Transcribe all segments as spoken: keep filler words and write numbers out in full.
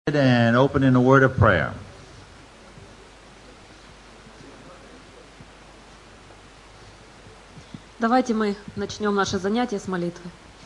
And open in a word of prayer. Давайте мы начнем наше занятие с молитвы.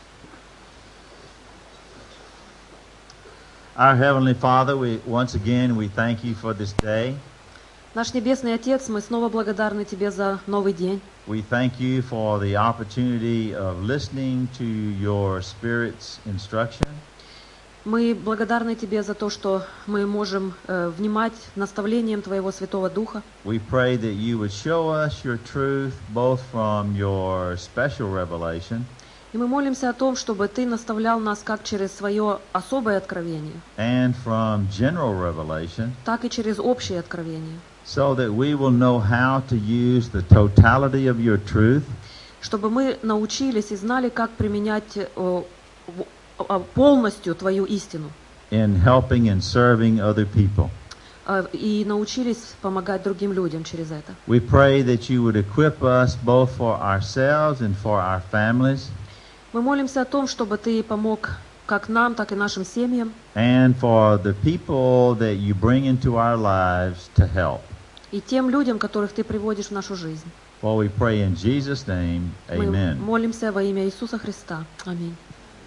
Our Heavenly Father, we once again we thank you for this day. Наш Небесный Отец, мы снова благодарны Тебе за новый день. We thank you for the opportunity of listening to your Spirit's instruction. Мы благодарны Тебе за то, что мы можем э, внимать наставлениям Твоего Святого Духа. We pray that you would show us your truth both from your special revelation И мы молимся о том, чтобы Ты наставлял нас как через свое особое откровение, and from general revelation, так и через общее откровение, so that we will know how to use the totality of your truth чтобы мы научились и знали, как применять э, в- э, полностью Твою истину, in helping and serving other people. э, и научились помогать другим людям через это. We pray that you would equip us both for ourselves and for our families Мы молимся о том, чтобы Ты помог как нам, так и нашим семьям, and for the people that you bring into our lives to help. и тем людям, которых Ты приводишь в нашу жизнь. For we pray in Jesus' name, Мы amen. молимся во имя Иисуса Христа. Аминь.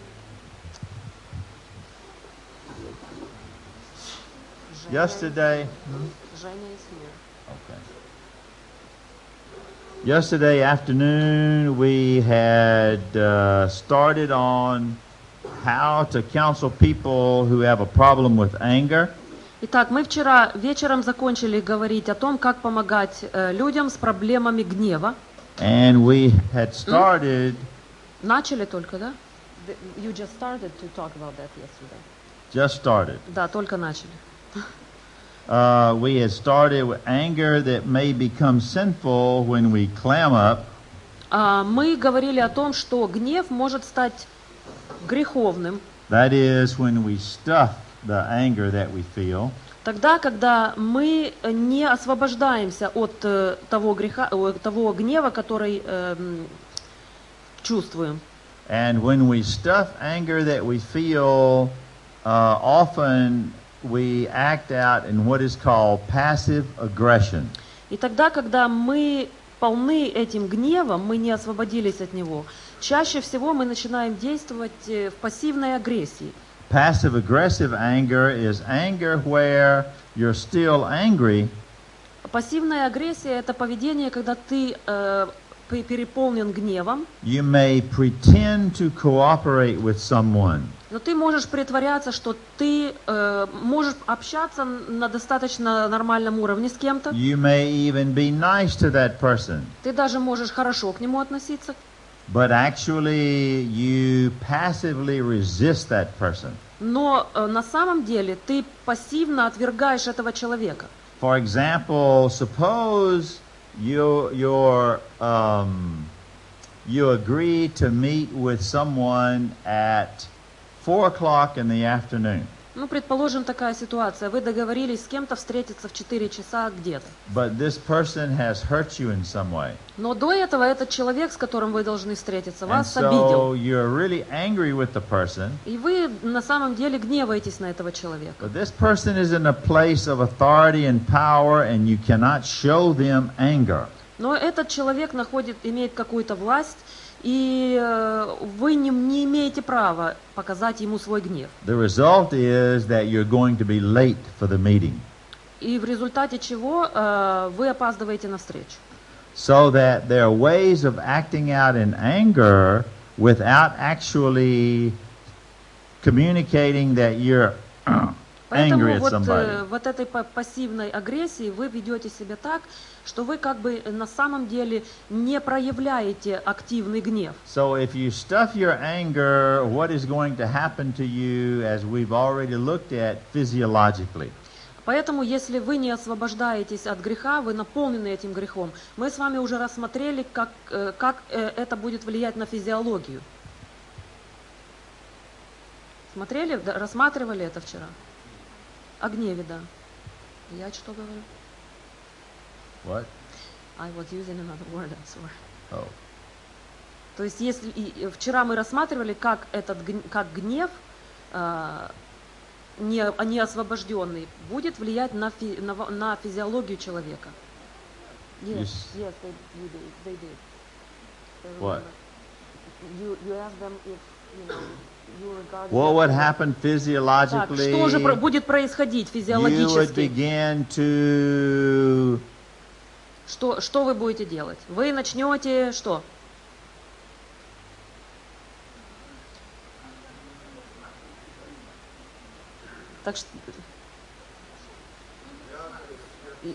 Yesterday, Женя is here. okay. Yesterday afternoon, we had uh, started on how to counsel people who have a problem with anger. Итак, мы вчера вечером закончили говорить о том, как помогать э, людям с проблемами гнева. And we had started Начали только, да? The- You just started to talk about that yesterday. just started. Да, только начали. Uh, we had started with anger that may become sinful when we clam up, А, мы говорили о том, что гнев может стать греховным that is, when we stuff the anger that we feel, тогда, когда мы не освобождаемся от э, того греха, э, того гнева, который эм, чувствуем. and when we stuff anger that we feel, uh, often we act out in what is called passive aggression. И тогда, когда мы полны этим гневом, мы не освободились от него, чаще всего мы начинаем действовать э, в пассивной агрессии. Passive-aggressive anger is anger where you're still angry, Пассивная агрессия – это поведение, когда ты э, пе- переполнен гневом, you may pretend to cooperate with someone. но ты можешь притворяться, что ты э, можешь общаться на достаточно нормальном уровне с кем-то. You may even be nice to that person, Ты даже можешь хорошо к нему относиться, but actually you passively resist that person. но э, на самом деле ты пассивно отвергаешь этого человека. For example, suppose you you're, um, you agree to meet with someone at four o'clock in the afternoon, Ну, предположим, такая ситуация. Вы договорились с кем-то встретиться в четыре часа где-то. but this person has hurt you in some way. Но до этого этот человек, с которым вы должны встретиться, And вас so обидел. you're really angry with the person, И вы на самом деле гневаетесь на этого человека. but this person is in a place of authority and power and you cannot show them anger. Но этот человек находит, имеет какую-то власть, и э, вы не, не имеете права показать ему свой гнев. The result is that you're going to be late for the meeting. И в результате чего э, вы опаздываете на встречу. So that there are ways of acting out in anger without actually communicating that you're Поэтому angry at вот, э, somebody. вот этой па- пассивной агрессии вы ведете себя так, что вы как бы на самом деле не проявляете активный гнев. So if you stuff your anger, what is going to happen to you, as we've already looked at physiologically? Поэтому, если вы не освобождаетесь от греха, вы наполнены этим грехом. Мы с вами уже рассмотрели, как, э, как э, это будет влиять на физиологию. Смотрели, да, рассматривали это вчера? О гневе, да. Я что говорю? What? I was using another word, I'm sorry. Oh. То есть, если и- и вчера мы рассматривали, как этот гн- как гнев э, не, не освобожденный, будет влиять на, фи, на, на физиологию человека. Yes, Yes. yes, they, you did, they did. They What? remember. You, you asked them if, you know, you regard What them would as- happen Так, physiologically? что же про- будет происходить You would физиологически? begin to Что, что вы будете делать? Вы начнете что? Так что... И-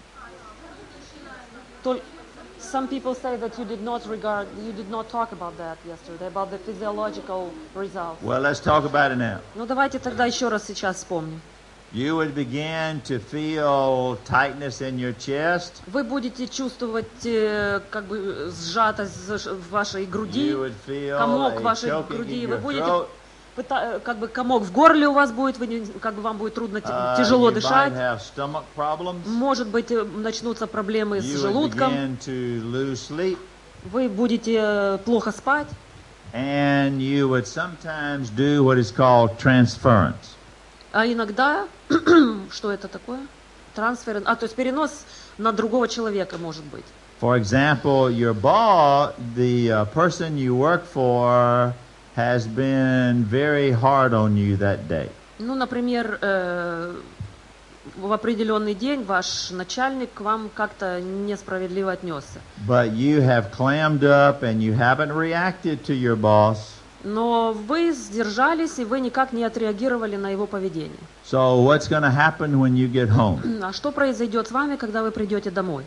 Толь- Some people say that you did not regard, you did not talk about that yesterday, about the physiological results. well, let's talk about it now. Ну давайте тогда еще раз сейчас вспомним. You would begin to feel tightness in your chest. Вы будете чувствовать э, как бы сжатость заш- в вашей груди, You would feel комок a в вашей choking груди, in вы your будете throat. пыта- как бы комок в горле у вас будет, вы не- как бы вам будет трудно, т- Uh, тяжело you might дышать. have stomach problems. Может быть, э, начнутся проблемы с You would желудком, begin to lose sleep. вы будете э, плохо спать, And you would sometimes do what is called transference. а иногда, что это такое? Трансфер, а то есть перенос на другого человека может быть. For example, your boss, the uh, person you work for, has been very hard on you that day. Ну, например, э, в определенный день ваш начальник к вам как-то несправедливо отнесся. But you have clammed up and you haven't reacted to your boss. Но вы сдержались, и вы никак не отреагировали на его поведение. So what's going to happen when you get home? А что произойдет с вами, когда вы придете домой?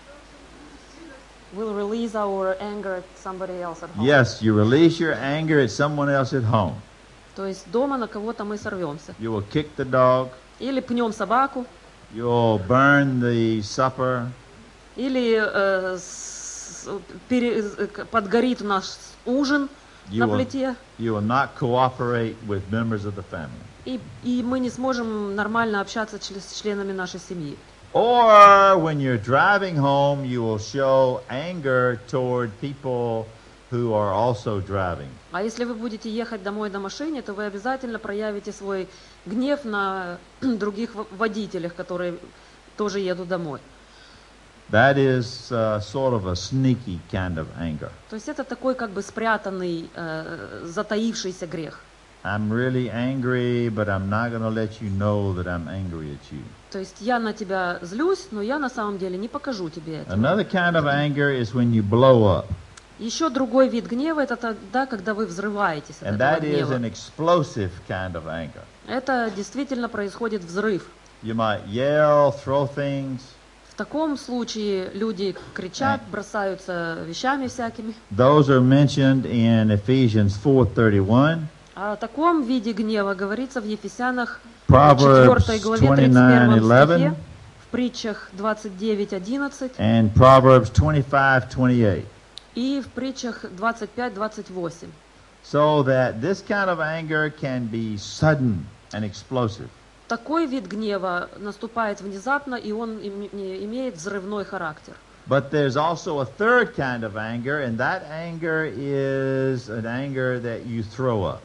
We'll release our anger at somebody else at home. Yes, you release your anger at someone else at home. То есть дома на кого-то мы сорвемся. You will kick the dog. Или пнем собаку, You'll burn the supper. или э, с- пере- э, к- подгорит наш ужин You на will, плите, you will not cooperate with members of the family. и, и мы не сможем нормально общаться чле- с членами нашей семьи. Or when you're driving home, you will show anger toward people who are also driving. А если вы будете ехать домой на машине, то вы обязательно проявите свой гнев на других во- водителях, которые тоже едут домой. That is uh, sort of a sneaky kind of anger. То есть это такой как бы спрятанный, э, затаившийся грех. I'm really angry, but I'm not going to let you know that I'm angry at you. То есть я на тебя злюсь, но я на самом деле не покажу тебе это. Another kind of anger is when you blow up, Еще другой вид гнева — это тогда, когда вы взрываетесь от and этого that is гнева. an explosive kind of anger. Это действительно происходит взрыв. You might yell, throw things. В таком случае люди кричат, бросаются вещами всякими. Those are mentioned in Ephesians four thirty-one, О таком виде гнева говорится в Ефесянах Proverbs четвёртой главе тридцать twenty-nine первом eleven, стихе, в притчах двадцать девять одиннадцать and Proverbs twenty-five twenty-eight. и в притчах двадцать пять двадцать восемь. So that this kind of anger can be sudden and explosive. Такой вид гнева наступает внезапно, и он им- не- имеет взрывной характер. But there's also a third kind of anger, and that anger is an anger that you throw up.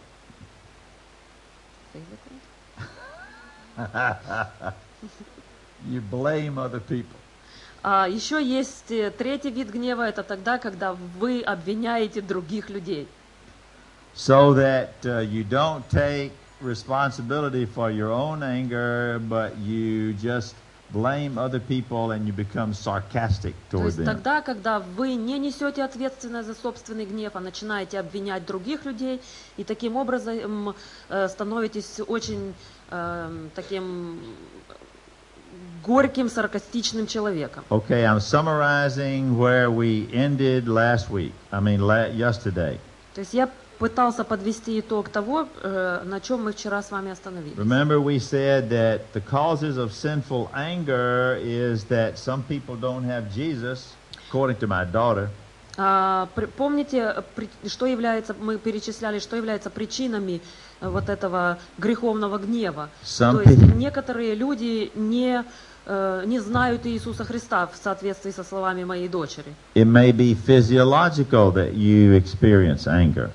You blame other people. А еще есть э, третий вид гнева, это тогда, когда вы обвиняете других людей. So that uh, you don't take responsibility for your own anger, but you just blame other people and you become sarcastic То toward есть them. тогда, когда вы не несете ответственность за собственный гнев, а начинаете обвинять других людей, и таким образом э, становитесь очень э, таким горьким, саркастичным человеком. Okay, I'm summarizing where we ended last week. I mean, la- yesterday. То есть я пытался подвести итог того, э, на чем мы вчера с вами остановились. Remember, we said that the causes of sinful anger is that some people don't have Jesus, according to my daughter. А, при- помните, при- что является, мы перечисляли, что является причинами э, вот этого греховного гнева. Some То есть people- некоторые люди не, э, не знают Иисуса Христа в соответствии со словами моей дочери. It may be physiological that you experience anger.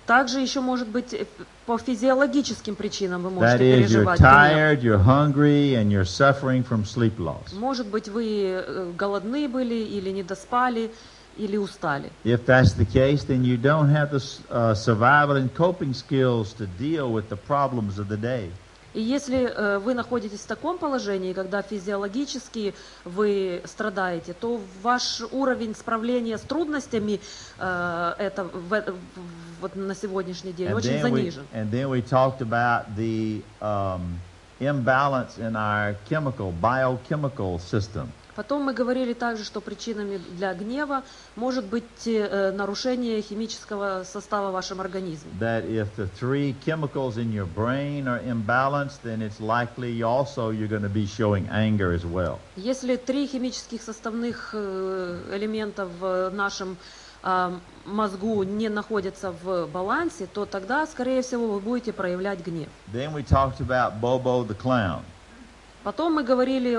Также еще может быть э, по физиологическим причинам вы That можете is, you're переживать гнев. tired, you're hungry, and you're suffering from sleep loss. Может быть, вы э, голодны были или не доспали, или устали. If that's the case, then you don't have the uh, survival and coping skills to deal with the problems of the day. И если э, вы находитесь в таком положении, когда физиологически вы страдаете, то ваш уровень справления с трудностями э, это, в, в, вот на сегодняшний день And очень then, we, занижен. and then we talked about the um, imbalance in our chemical, biochemical system. Потом мы говорили также, что причинами для гнева может быть э, нарушение химического состава в вашем организме. That if the three chemicals in your brain are imbalanced, then it's likely also you're going to be showing anger as well. Если три химических составных э, элемента в нашем э, мозгу не находятся в балансе, то тогда, скорее всего, вы будете проявлять гнев. Then we talked about Bobo the clown. Потом мы говорили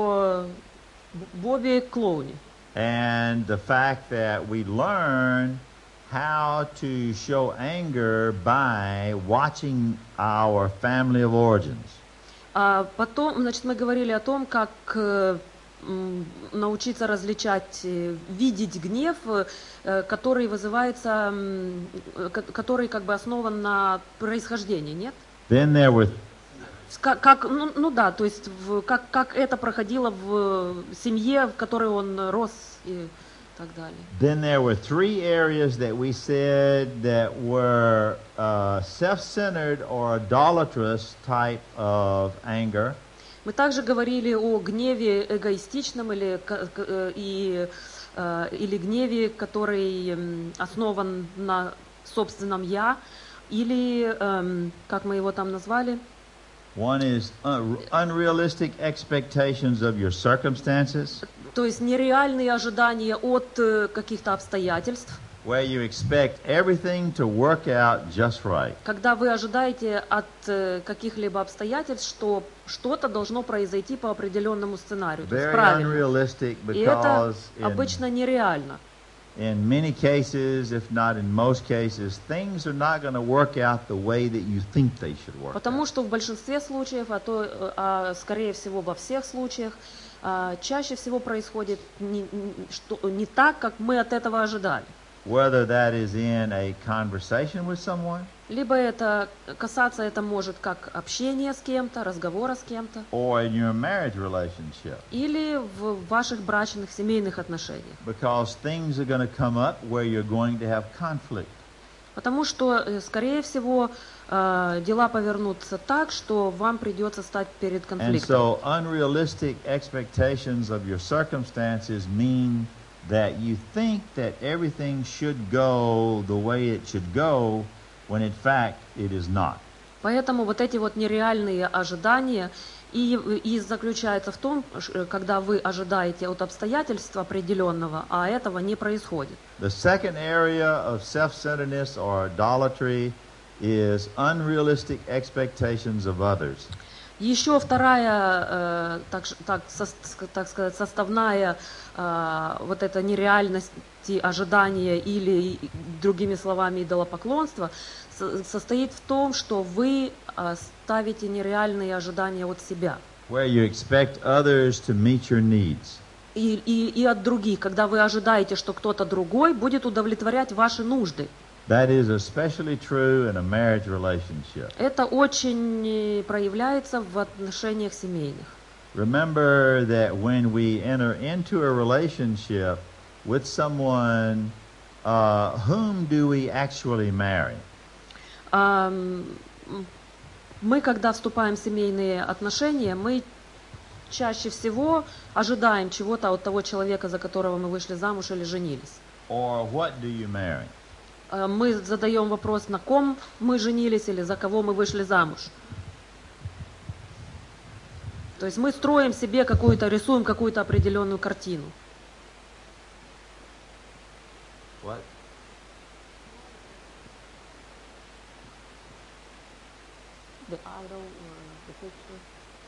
о Бобби Клоуне. And the fact that we learn how to show anger by watching our family of origins. А потом, значит, мы говорили о том, как э, м, научиться различать, э, видеть гнев, э, который вызывается, м, э, ко- который как бы основан на происхождении, нет? Then there were Как, как, ну, ну да, то есть в, как, как это проходило в семье, в которой он рос и так далее. then there were three areas that we said that were uh, self-centered or idolatrous type of anger. Мы также говорили о гневе эгоистичном или, ка- к- э, и, э, или гневе, который м, основан на собственном «я», или, эм, как мы его там назвали, One is un- unrealistic expectations of your circumstances, то есть нереальные ожидания от э, каких-то обстоятельств, where you expect everything to work out just right. когда вы ожидаете от э, каких-либо обстоятельств, что что-то должно произойти по определенному сценарию, то есть Very правильно. unrealistic И это because in, обычно нереально. in many cases, if not in most cases, things are not going to work out the way that you think they should work Потому out. что в большинстве случаев, а то, э, а скорее всего во всех случаях, а, чаще всего происходит не, не- что, не так, как мы от этого ожидали. Whether that is in a conversation with someone Либо это касаться это может как общения с кем-то, разговора с кем-то, or in your marriage relationship, или в ваших брачных семейных отношениях. because things are going to come up where you're going to have conflict. Потому что, э, скорее всего, э, дела повернутся так, что вам придется стать перед And конфликтом. so unrealistic expectations of your circumstances mean that you think that everything should go the way it should go, when in fact it is not. Поэтому вот эти вот нереальные ожидания и, и заключается в том, ш- когда вы ожидаете от обстоятельства определенного, а этого не происходит. The second area of self-centeredness or idolatry is unrealistic expectations of others. Еще вторая, э, так, ш- так, сос- ск- так сказать, составная э, вот эта нереальности ожидания или, и- другими словами, идолопоклонства со- состоит в том, что вы э, ставите нереальные ожидания от себя Where you expect others to meet your needs. и, и, и от других, когда вы ожидаете, что кто-то другой будет удовлетворять ваши нужды. That is especially true in a marriage relationship. Это очень э, проявляется в отношениях семейных. Remember that when we enter into a relationship with someone, uh, whom do we actually marry? Ам, м, Мы, когда вступаем в семейные отношения, мы чаще всего ожидаем чего-то от того человека, за которого мы вышли замуж или женились. Or what do you marry? Э, Мы задаем вопрос, на ком мы женились или за кого мы вышли замуж. То есть мы строим себе какую-то, рисуем какую-то определенную картину. What? The idol, the picture.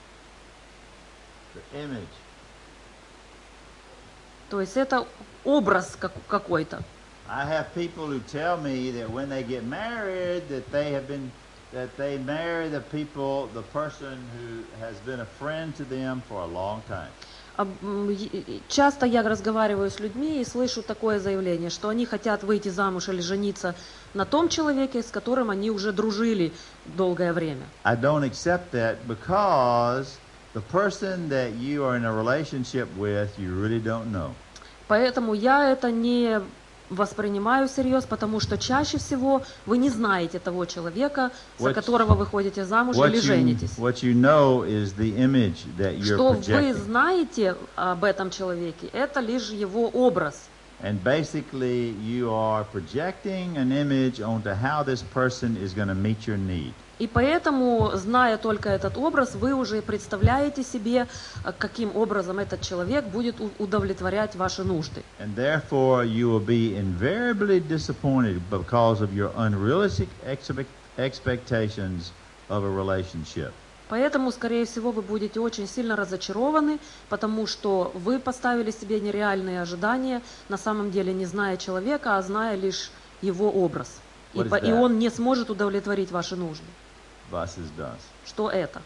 The image. То есть это образ как- какой-то. I have people who tell me that when they get married, that they have been, that they marry the people, the person who has been a friend to them for a long time. А, м, и- и- Часто я разговариваю с людьми и слышу такое заявление, что они хотят выйти замуж или жениться на том человеке, с которым они уже дружили долгое время. I don't accept that because the person that you are in a relationship with, you really don't know. Поэтому я это не воспринимаю всерьез, потому что чаще всего вы не знаете того человека, за What- которого вы ходите замуж What или you, женитесь. what you know is the image that you're Что вы projecting. знаете об этом человеке, это лишь его образ. And basically, you are projecting an image onto how this person is going to meet your need. И поэтому, зная только этот образ, вы уже представляете себе, а, каким образом этот человек будет у- удовлетворять ваши нужды. And therefore, you will be invariably disappointed because of your unrealistic expect- expectations of a relationship. Поэтому, скорее всего, вы будете очень сильно разочарованы, потому что вы поставили себе нереальные ожидания, на самом деле не зная человека, а зная лишь его образ. И, What is по- и that? он не сможет удовлетворить ваши нужды. Was is does. Что это?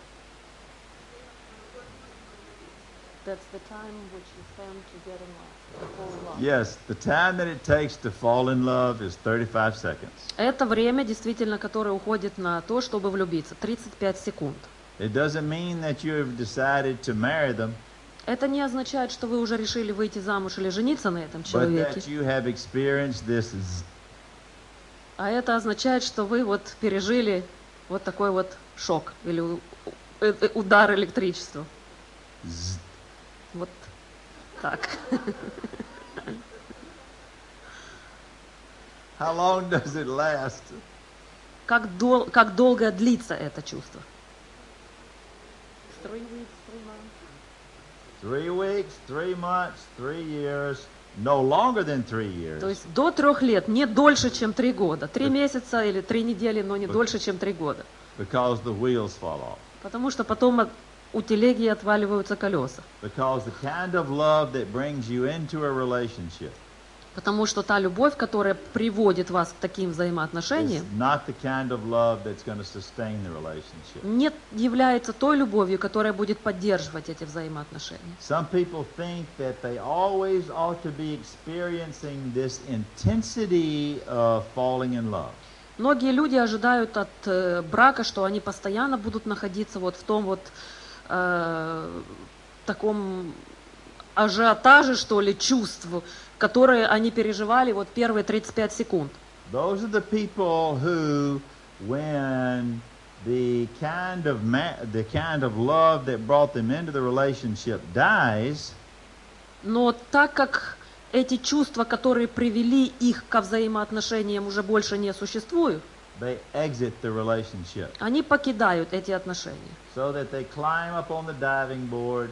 That's the time which you spend to get in love, to fall in love. Yes, the time that it takes to fall in love is thirty-five seconds. Это время, действительно, которое уходит на то, чтобы влюбиться. тридцать пять секунд. It doesn't mean that you have decided to marry them, Это не означает, что вы уже решили выйти замуж или жениться на этом but человеке. that you have experienced this z- А это означает, что вы вот пережили вот такой вот шок или у- э- э- удар электричества. z- Вот так. How long does it last? Как, дол- как долго длится это чувство? Three weeks, three months. Three weeks, three months, three years, no longer than three То years. есть до трех лет, не дольше, чем три года. Три месяца или три недели, но не дольше, чем три года. Because the wheels fall off. Потому что потом от- у телеги отваливаются колеса. Because the kind of love that brings you into a relationship Потому что та любовь, которая приводит вас к таким is взаимоотношениям, not the kind of love that's going to sustain the relationship. не является той любовью, которая будет поддерживать эти взаимоотношения. Some people think that they always ought to be experiencing this intensity of falling in love. Многие люди ожидают от э, брака, что они постоянно будут находиться вот в том вот э, таком ажиотаже, что ли, чувств, которые они переживали вот первые тридцать пять секунд. Those are the people who, when the kind of ma- the kind of love that brought them into the relationship dies, Но так как эти чувства, которые привели их ко взаимоотношениям, уже больше не существуют, they exit the relationship. они покидают эти отношения. So that they climb up on the diving board.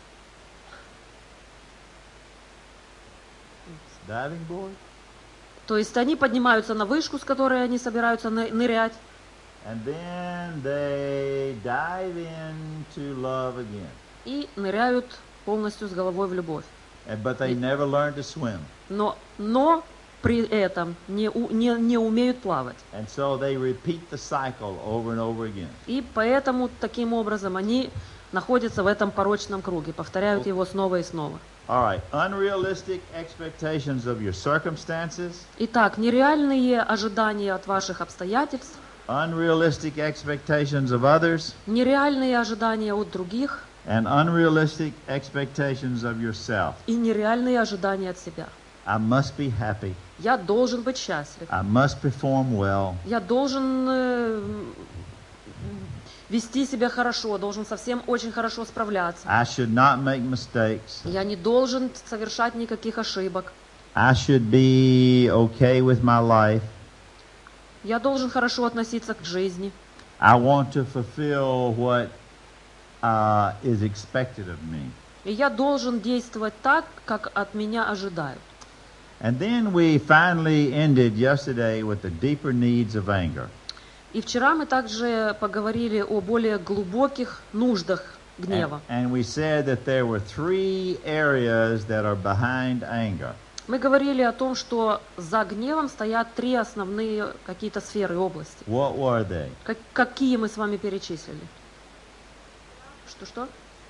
Diving board? То есть они поднимаются на вышку, с которой они собираются ны- нырять, And then they dive into love again. и ныряют полностью с головой в любовь. And, but they never learn to swim. Но, но при этом не, у- не, не умеют плавать. And so they repeat the cycle over and over again. И поэтому таким образом они находятся в этом порочном круге, повторяют его снова и снова. All right, unrealistic expectations of your circumstances, Итак, нереальные ожидания от ваших обстоятельств, unrealistic expectations of others, нереальные ожидания от других and unrealistic expectations of yourself. и нереальные ожидания от себя. I must be happy. Я должен быть счастлив. I must perform well. Я должен э, вести себя хорошо, должен со всем очень хорошо справляться. I should not make mistakes. Я не должен совершать никаких ошибок. I should be okay with my life. Я должен хорошо относиться к жизни. I want to fulfill what uh, is expected of me. И я должен действовать так, как от меня ожидают. And then we finally ended yesterday with the deeper needs of anger. И вчера мы также поговорили о более глубоких нуждах And, гнева. and we said that there were three areas that are behind anger. Мы говорили о том, что за гневом стоят три основные какие-то сферы, области. What were they? Как- какие мы с вами перечислили? Что-что?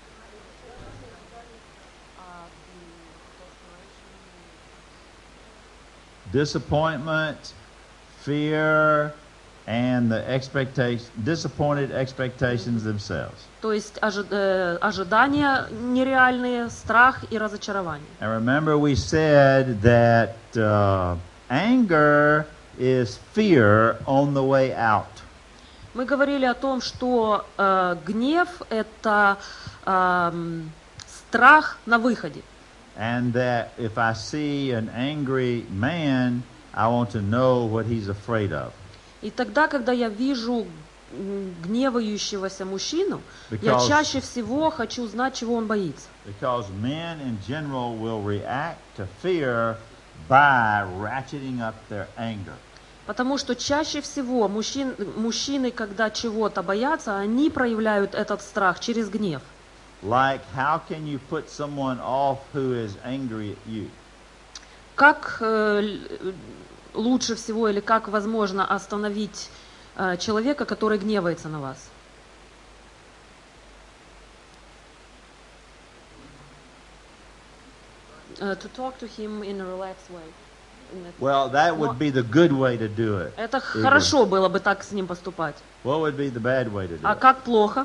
Disappointment, fear, and the expectation, disappointed expectations themselves. То есть ожи- э, ожидания нереальные, страх и разочарование. And remember, we said that uh, anger is fear on the way out. Мы говорили о том, что э, гнев – это эм, страх на выходе. And that if I see an angry man, I want to know what he's afraid of. И тогда, когда я вижу м, гневающегося мужчину, я Because- чаще всего хочу знать, чего он боится. Because men in general will react to fear by ratcheting up their anger. Потому что чаще всего мужчин, мужчины, когда чего-то боятся, они проявляют этот страх через гнев. Like, how can you put someone off who is angry at you? Как э, л- лучше всего или как возможно остановить э, человека, который гневается на вас? Э, to talk to him in a relaxed way. In a- Well, that Но- would be the good way to do it. Это хорошо было бы так с ним поступать. What would be the bad way to do А it? как плохо?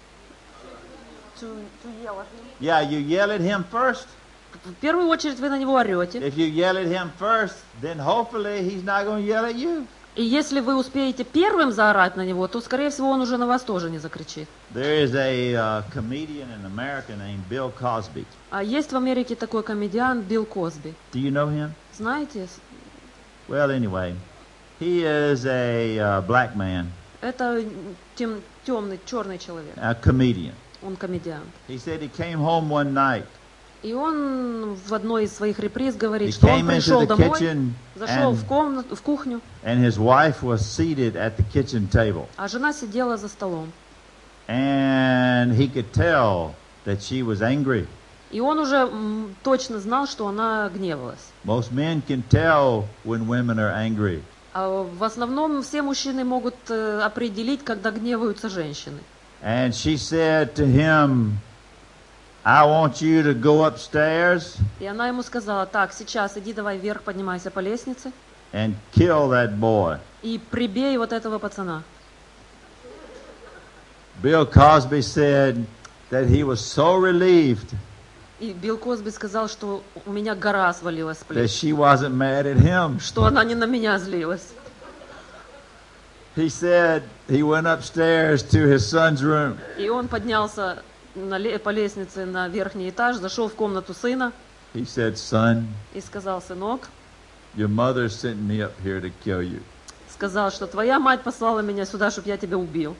Yeah, you yell at him first. В первую очередь вы на него орете. If you yell at him first, then hopefully he's not going to yell at you. И если вы успеете первым заорать на него, то, скорее всего, он уже на вас тоже не закричит. There is a uh, comedian in America named Bill Cosby. А есть в Америке такой комедиан Билл Косби. Do you know him? Знаете, Well, anyway, he is a uh, black man, это тем, темный, черный человек. a comedian. Он комедиан. He said he came home one night. И он в одной из своих реприз He говорит, что он came into пришел the домой, kitchen зашел and, в комнату, в кухню, and his wife was seated at the kitchen table. а жена сидела за столом. And he could tell that she was angry. И он уже м, точно знал, что она гневалась. Most men can tell when women are angry. А в основном все мужчины могут э, определить, когда гневаются женщины. And she said to him, I want you to go upstairs И она ему сказала, так, сейчас иди давай вверх, поднимайся по лестнице and kill that boy. и прибей вот этого пацана. Bill Cosby said that he was so relieved И Билл Косби сказал, что у меня гора свалилась с that плеч, she wasn't mad at him. что она не на меня злилась. He said he went upstairs to his son's room. И он поднялся на ле- по лестнице на верхний этаж, зашел в комнату сына He said, son, и сказал, сынок, your mother sent me up here to kill you. сказал, что твоя мать послала меня сюда, чтобы я тебя убил.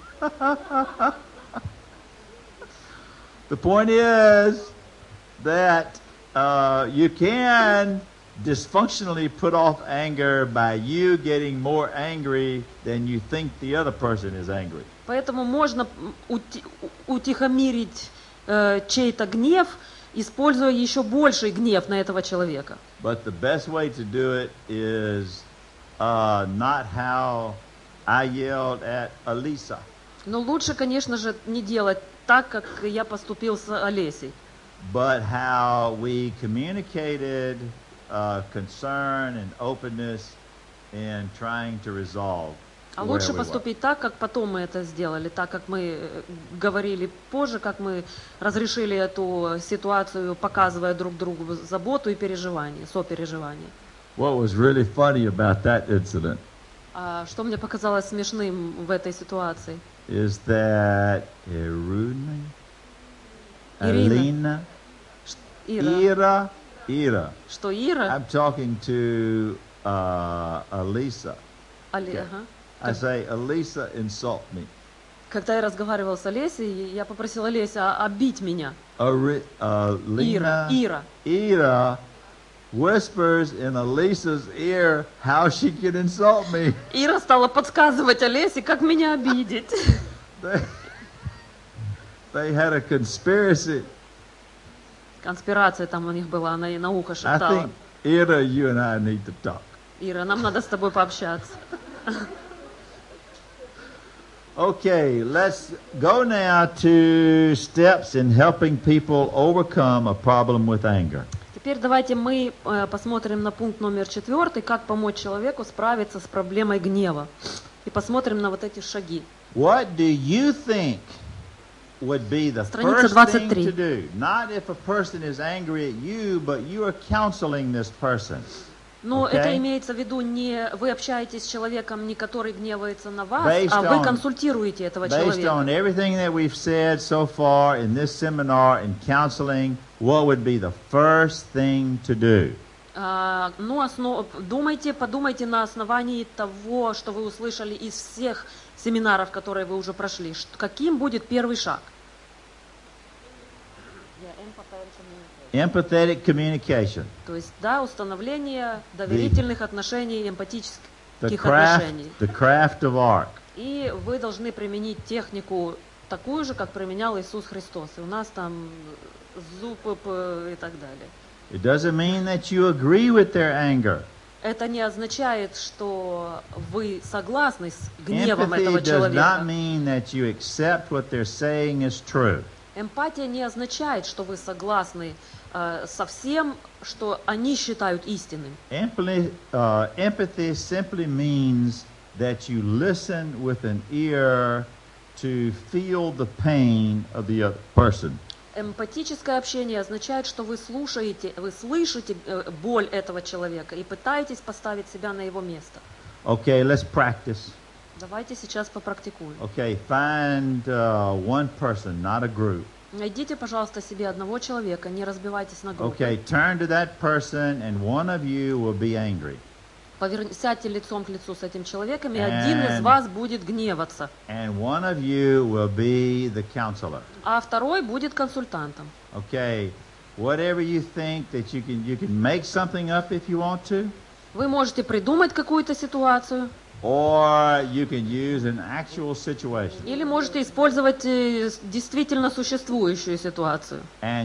The point is that uh, you can dysfunctionally put off anger by you getting more angry than you think the other person is angry. Поэтому можно м, ути- у- утихомирить э, чей-то гнев, используя еще больший гнев на этого человека. But the best way to do it is uh, not how I yelled at Elisa. Но лучше, конечно же, не делать так, как я поступил с Олесей, But how we communicated uh, concern and openness in trying to resolve. а where лучше we were. поступить так, как потом мы это сделали, так как мы э, говорили позже, как мы разрешили эту ситуацию, показывая друг другу заботу и переживание, сопереживание. What was really funny about that incident А что мне показалось смешным в этой ситуации? is that Iruna, Irina. Alina, Ира, Ira, Ira. что Ира, I'm talking to uh, Elisa. Али- ага. I say, Elisa, insult me. Когда я разговаривала с Олесей, я попросила Олеся обить меня. Ari- uh, Ира, Lena, Ира. Ira whispers in Elisa's ear how she can insult me. Ира стала подсказывать Олесе, как меня обидеть. They, they had a conspiracy. Конспирация там у них была, она ей на ухо I шептала. think Ira, you and I need to talk. Ира, нам надо с тобой пообщаться. Okay, let's go now to steps in helping people overcome a problem with anger. Теперь давайте мы э, посмотрим на пункт номер четвертый, как помочь человеку справиться с проблемой гнева. И посмотрим на вот эти шаги. What do you think would be the Страница first двадцать thing три. to do? Not if a person is angry at you, but you are counseling this person. Но Okay. это имеется в виду не вы общаетесь с человеком, не который гневается на вас, Based а вы on- консультируете этого Based человека. on everything that we've said so far in this seminar in counseling, what would be the first thing to do? А, ну, основ... думайте, подумайте на основании того, что вы услышали из всех семинаров, которые вы уже прошли. Ш- Каким будет первый шаг? Empathetic communication. То есть, да, установление доверительных отношений, The эмпатических craft, отношений. the craft of arc. И вы должны применить технику такую же, как применял Иисус Христос. И у нас там зуб и так далее. It doesn't mean that you agree with their anger. Это не означает, что вы согласны с гневом этого Empathy does not человека. mean that you accept what they're saying is true. Эмпатия не означает, что вы согласны э, со всем, что они считают истинным. Empathy, uh, empathy simply means that you listen with an ear to feel the pain of the other person. Эмпатическое общение означает, что вы слушаете, вы слышите э, боль этого человека и пытаетесь поставить себя на его место. Okay, let's practice. Давайте сейчас попрактикуем. Okay, find uh, one person, not a group. Найдите, пожалуйста, себе одного человека, не разбивайтесь на группы. Okay, turn to that person and one of you will be angry. Повер... Сядьте лицом к лицу с этим человеком, и один из And- вас будет гневаться, And one of you will be the counselor. а второй будет консультантом. Okay, whatever you think that you can, you can make something up if you want to, Вы можете придумать какую-то ситуацию, or you can use an actual situation. или можете использовать э, действительно существующую ситуацию. And